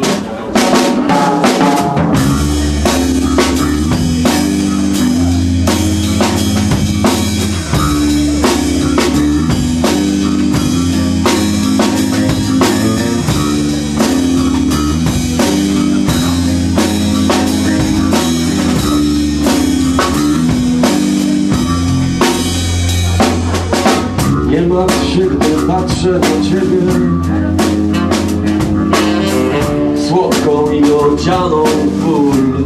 Nie martw się, gdy patrzę na ciebie, słodką i odzianą w ból.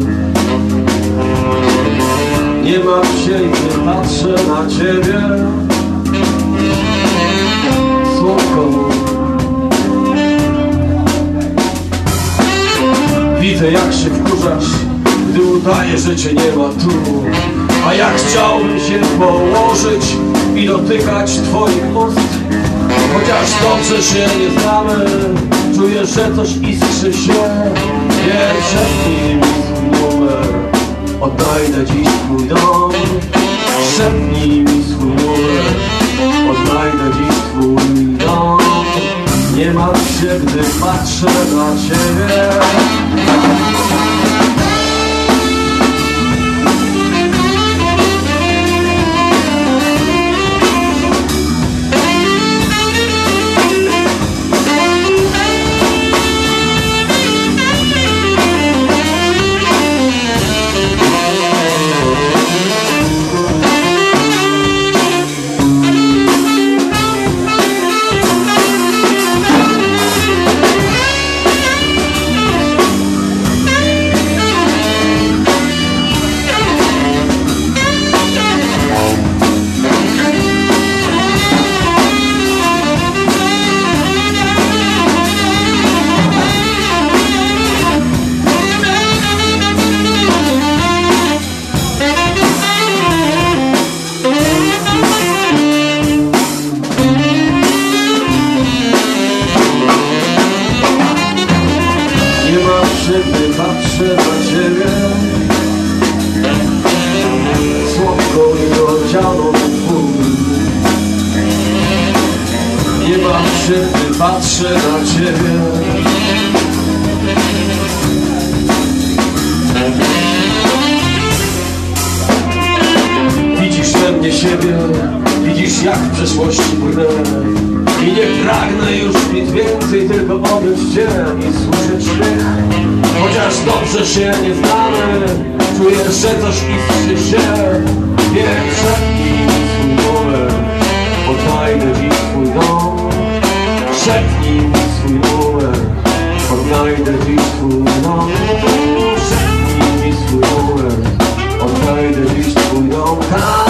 Nie martw się, gdy patrzę na ciebie, słodką. Widzę, jak się wkurzasz, gdy udaję, że cię nie ma tu. A jak chciałbym się położyć i dotykać twoich ust. Chociaż dobrze się nie znamy, czuję, że coś iskrzy się. Nie szepnij mi swój numer, odnajdę dziś twój dom. Szepnij mi swój numer, odnajdę dziś twój dom. Nie martw się, gdy patrzę na ciebie. Gdy patrzę na ciebie, słodką i odzianą w ból. Nie martw się, gdy patrzę na ciebie. Widzisz we mnie siebie, widzisz, jak w przeszłości płynę. I nie pragnę już nic więcej, tylko objąć cię i słyszeć śmiech. Chociaż dobrze się nie znamy, czuję, że coś istrzy się. Wiem, szepnij mi swój numer, odnajdę dziś twój dom. Szepnij mi swój numer, odnajdę dziś twój dom. Szepnij mi swój numer, odnajdę dziś twój dom.